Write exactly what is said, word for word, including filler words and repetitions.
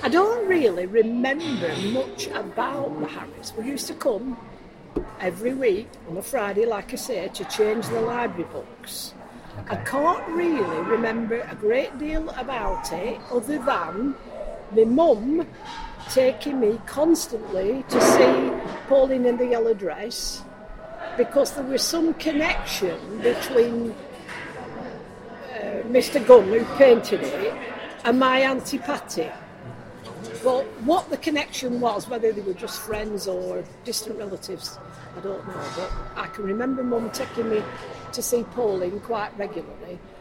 don't really remember much about the Harrys. We used to come every week on a Friday, like I say, to change the library books. Okay. I can't really remember a great deal about it other than my mum taking me constantly to see Pauline in the Yellow Dress, because there was some connection between uh, Mister Gunn, who painted it, and my Auntie Patty. But what the connection was, whether they were just friends or distant relatives, I don't know. But I can remember Mum taking me to see Pauline quite regularly.